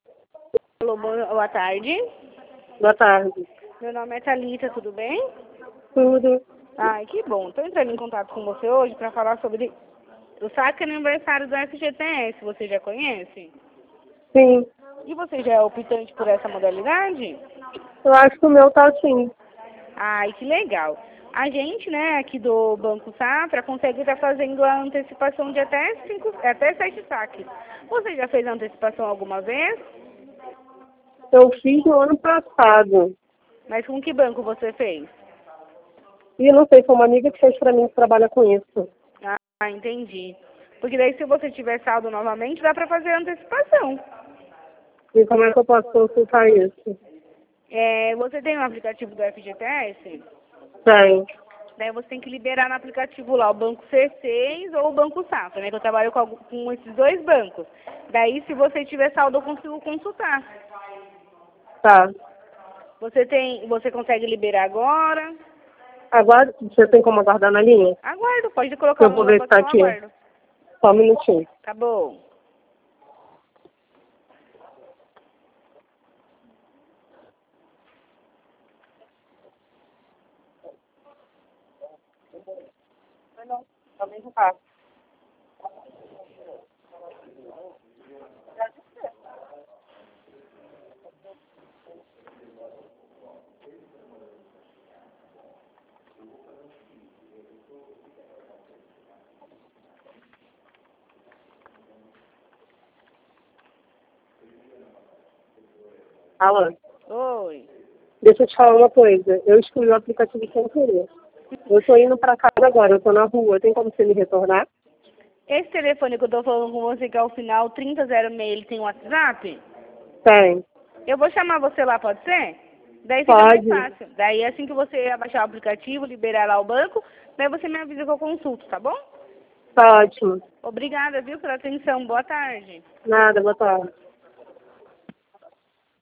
Alô, boa tarde. Boa tarde. Meu nome é Thalita, tudo bem? Tudo. Ai, que bom. Estou entrando em contato com você hoje para falar sobre o saque aniversário do FGTS. Você já conhece? Sim. E você já é optante por essa modalidade? Eu acho que o meu tá assim. Ai, que legal. A gente, né, aqui do Banco Safra, consegue estar fazendo a antecipação de até 7 saques. Você já fez a antecipação alguma vez? Eu fiz no ano passado. Mas com que banco você fez? E não sei, foi uma amiga que fez pra mim que trabalha com isso. Ah, entendi. Porque daí se você tiver saldo novamente, dá para fazer a antecipação. E como é que eu posso consultar isso? Você tem um aplicativo do FGTS? Tem. Daí você tem que liberar no aplicativo lá o Banco C6 ou o Banco Safra, né? Que eu trabalho com esses dois bancos. Daí, se você tiver saldo, eu consigo consultar. Tá. Você consegue liberar agora? Agora, você tem como aguardar na linha? Aguardo, pode colocar Eu o vou meu ver nome se tá aqui, eu aqui. aguardo. Só um minutinho. Tá bom. Também não tá. Alan, Oi. deixa eu te falar uma coisa. Eu excluí o aplicativo sem querer. Eu tô indo pra casa agora, eu tô na rua. Tem como você me retornar? Esse telefone que eu tô falando com você, que é o final 3006, ele tem WhatsApp? Tem. Eu vou chamar você lá, pode ser? Daí fica mais Pode. fácil. Daí assim que você abaixar o aplicativo, liberar lá o banco, daí você me avisa que eu consulto, tá bom? Tá ótimo. Obrigada, viu, pela atenção. Boa tarde. Nada, boa tarde.